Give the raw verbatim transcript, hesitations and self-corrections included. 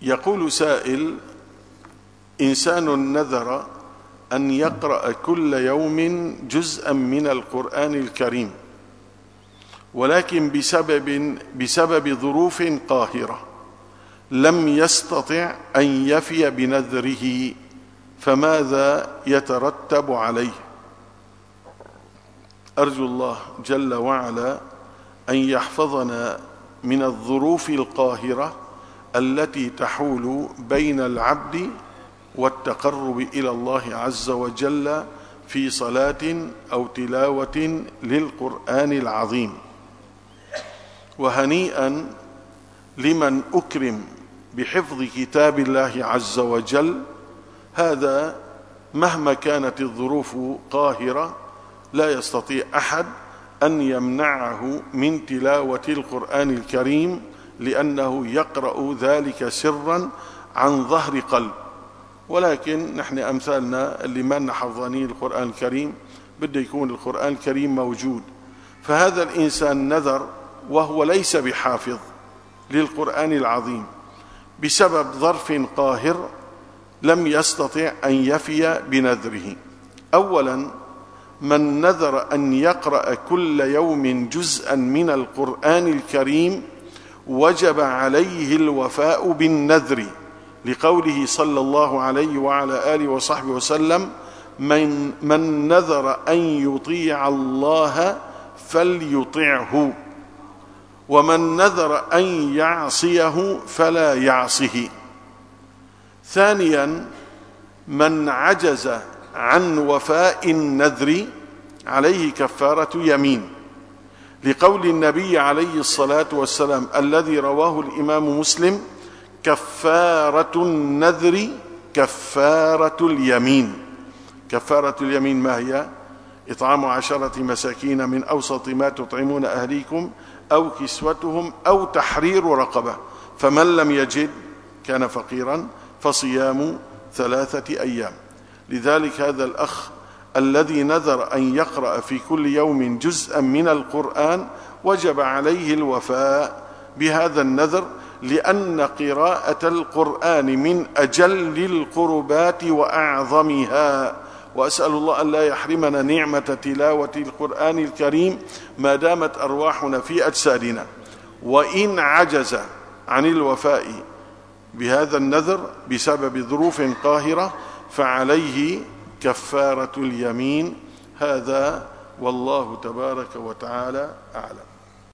يقول سائل: إنسان نذر أن يقرأ كل يوم جزءا من القرآن الكريم، ولكن بسبب, بسبب ظروف قاهرة لم يستطع أن يفي بنذره، فماذا يترتب عليه؟ أرجو الله جل وعلا أن يحفظنا من الظروف القاهرة التي تحول بين العبد والتقرب إلى الله عز وجل في صلاة أو تلاوة للقرآن العظيم. وهنيئا لمن أكرم بحفظ كتاب الله عز وجل، هذا مهما كانت الظروف قاهرة لا يستطيع أحد أن يمنعه من تلاوة القرآن الكريم، لأنه يقرأ ذلك سرا عن ظهر قلب. ولكن نحن أمثالنا اللي ما حفظاني القرآن الكريم بده يكون القرآن الكريم موجود، فهذا الإنسان نذر وهو ليس بحافظ للقرآن العظيم بسبب ظرف قاهر لم يستطع أن يفي بنذره. أولا، من نذر أن يقرأ كل يوم جزءا من القرآن الكريم وجب عليه الوفاء بالنذر، لقوله صلى الله عليه وعلى آله وصحبه وسلم: من, من نذر أن يطيع الله فليطعه، ومن نذر أن يعصيه فلا يعصه. ثانيا، من عجز عن وفاء النذر عليه كفارة يمين، لقول النبي عليه الصلاة والسلام الذي رواه الإمام مسلم: كفارة النذر كفارة اليمين. كفارة اليمين ما هي؟ إطعام عشرة مساكين من أوسط ما تطعمون أهليكم أو كسوتهم أو تحرير رقبة، فمن لم يجد كان فقيرا فصيام ثلاثة أيام. لذلك هذا الأخ الذي نذر أن يقرأ في كل يوم جزءا من القرآن وجب عليه الوفاء بهذا النذر، لأن قراءة القرآن من أجل القربات وأعظمها. وأسأل الله أن لا يحرمنا نعمة تلاوة القرآن الكريم ما دامت أرواحنا في أجسادنا. وإن عجز عن الوفاء بهذا النذر بسبب ظروف قاهرة فعليه كفارة اليمين. هذا والله تبارك وتعالى أعلم.